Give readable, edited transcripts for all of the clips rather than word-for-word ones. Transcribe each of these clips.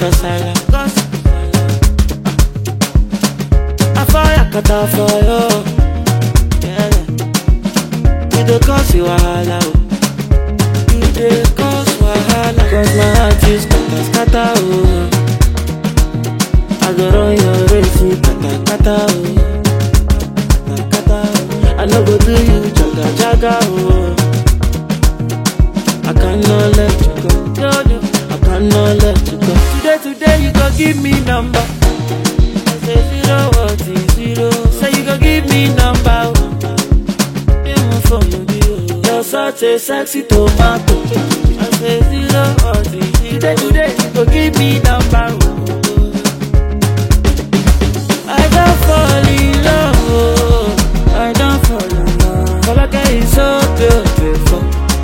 kasala. I fire kata for you. Yeah. You dey cause you wahala. You dey cause wahala. Cause my heart is kata kata oh. I go run your race, kata kata oh. Kata oh. I no go do you jaga jaga oh. I cannot let you go. I cannot let you go. Today you go give me number. I say zero what is zero. Say you go give me number. You're such a sexy tomato. I say zero what is zero. Today you go give me number. I don't fall in love. I don't fall in love. But like it's so beautiful.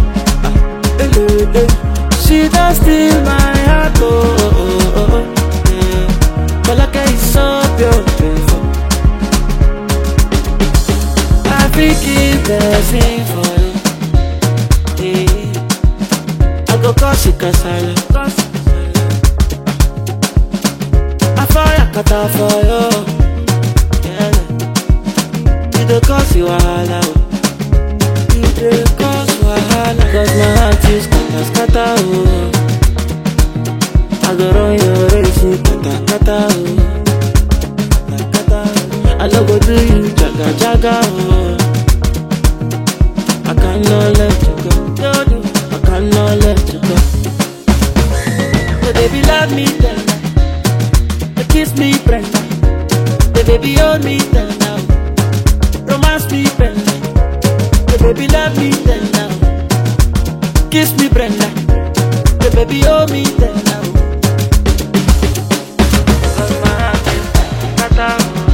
She does steal my heart, yeah. But like it's so beautiful. I think the same for you, yeah. I go cause you kasala. I fire kata for you, yeah. You dey cause you wahala. You dey cause wahala. Cause my heart is kata oh. I go run your race, kata kata oh. Kata oh. I no go do you jaga jaga oh. I cannot let you go. I cannot let you go. The baby love me tender. The kiss me Brenda. The baby hold me tender. Romance me Brenda. The baby love me tender. Kiss me Brenda. The baby hold me tender. Cause my heart is kata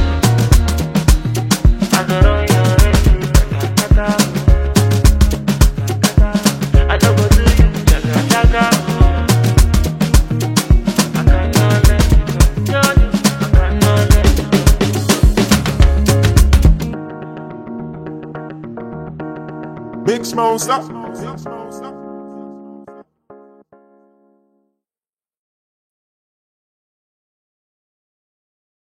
oh. I go run your race, kata oh. I don't go do you jaga jaga oh. I cannot let you go. I cannot let you go. Big Smoke, stop.